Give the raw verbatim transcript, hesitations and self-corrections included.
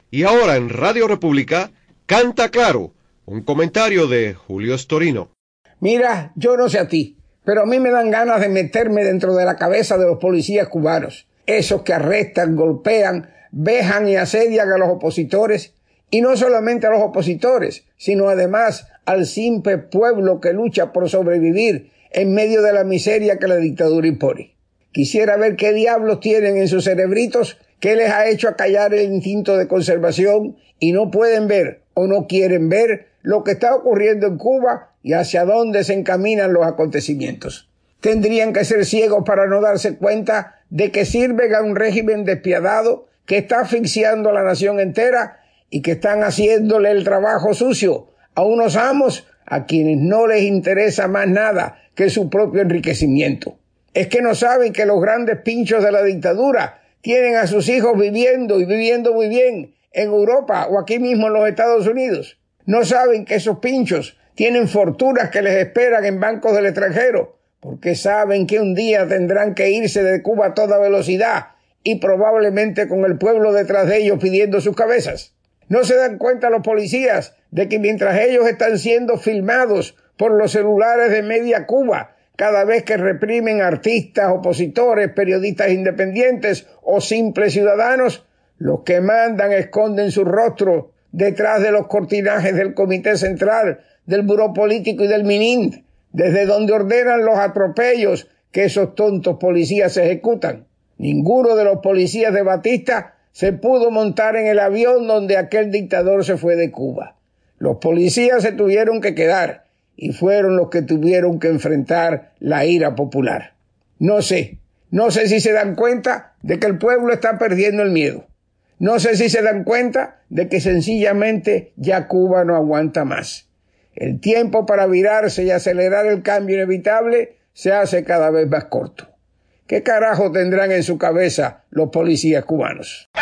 Y ahora en Radio República, Canta Claro, un comentario de Julio Storino. Mira, yo no sé a ti, pero a mí me dan ganas de meterme dentro de la cabeza de los policías cubanos, esos que arrestan, golpean, vejan y asedian a los opositores, y no solamente a los opositores, sino además al simple pueblo que lucha por sobrevivir en medio de la miseria que la dictadura impone. Quisiera ver qué diablos tienen en sus cerebritos que les ha hecho acallar el instinto de conservación y no pueden ver o no quieren ver lo que está ocurriendo en Cuba y hacia dónde se encaminan los acontecimientos. Tendrían que ser ciegos para no darse cuenta de que sirven a un régimen despiadado que está asfixiando a la nación entera y que están haciéndole el trabajo sucio a unos amos a quienes no les interesa más nada que su propio enriquecimiento. Es que no saben que los grandes pinchos de la dictadura tienen a sus hijos viviendo y viviendo muy bien en Europa o aquí mismo en los Estados Unidos. No saben que esos pinchos tienen fortunas que les esperan en bancos del extranjero, porque saben que un día tendrán que irse de Cuba a toda velocidad y probablemente con el pueblo detrás de ellos pidiendo sus cabezas. No se dan cuenta los policías de que mientras ellos están siendo filmados por los celulares de media Cuba, cada vez que reprimen artistas, opositores, periodistas independientes o simples ciudadanos, los que mandan esconden su rostro detrás de los cortinajes del Comité Central, del Buró Político y del MININT, desde donde ordenan los atropellos que esos tontos policías ejecutan. Ninguno de los policías de Batista se pudo montar en el avión donde aquel dictador se fue de Cuba. Los policías se tuvieron que quedar y fueron los que tuvieron que enfrentar la ira popular. No sé, no sé si se dan cuenta de que el pueblo está perdiendo el miedo. No sé si se dan cuenta de que sencillamente ya Cuba no aguanta más. El tiempo para virarse y acelerar el cambio inevitable se hace cada vez más corto. ¿Qué carajo tendrán en su cabeza los policías cubanos?